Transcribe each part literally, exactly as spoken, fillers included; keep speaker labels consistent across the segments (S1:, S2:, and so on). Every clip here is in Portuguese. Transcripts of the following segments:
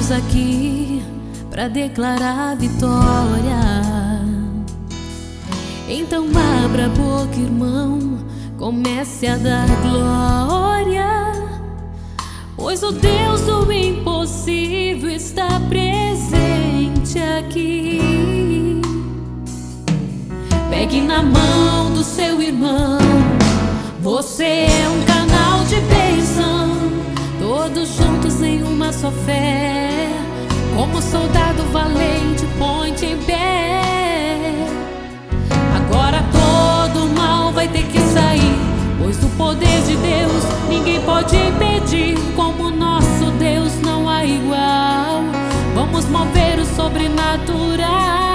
S1: Estamos aqui para declarar vitória. Então abra a boca, irmão, comece a dar glória, pois o Deus do impossível está presente aqui. Pegue na mão do seu irmão, você é um canal de bênção. Todos juntos em uma só fé, como soldado valente, põe-te em pé. Agora todo mal vai ter que sair, pois do poder de Deus ninguém pode impedir. Como nosso Deus não há igual, vamos mover o sobrenatural.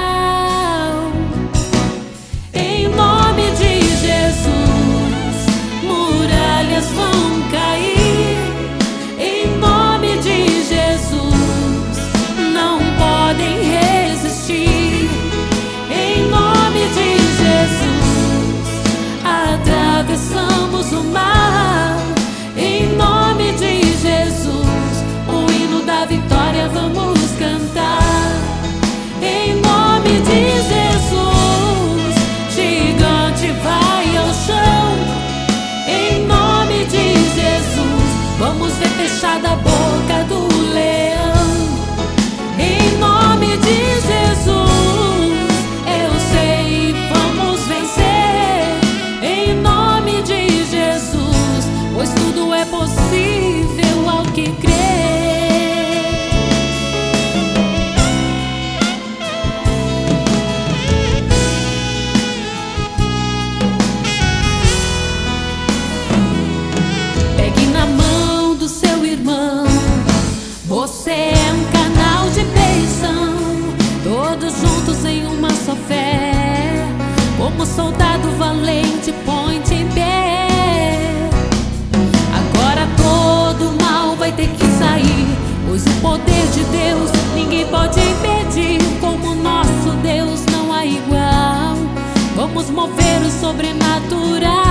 S1: Em nome de Jesus, muralhas vão cair. Em nome de Jesus, não podem resistir. Em nome de Jesus, atravessamos o mar. Em nome de Jesus, o hino da vitória vamos cantar. Em nome de Jesus, gigante vai ao chão. Em nome de Jesus, vamos ver fechada a boca do leão. Em nome de Jesus, eu sei, vamos vencer. Em nome de Jesus, pois tudo é possível ao que crê. Pegue na mão do seu irmão, você é um canal de bênção. Todos juntos em uma só fé, como soldado valente, põe-te em pé. Agora todo mal vai ter que sair, pois o poder de Deus ninguém pode impedir. Como nosso Deus não há igual, vamos mover o sobrenatural.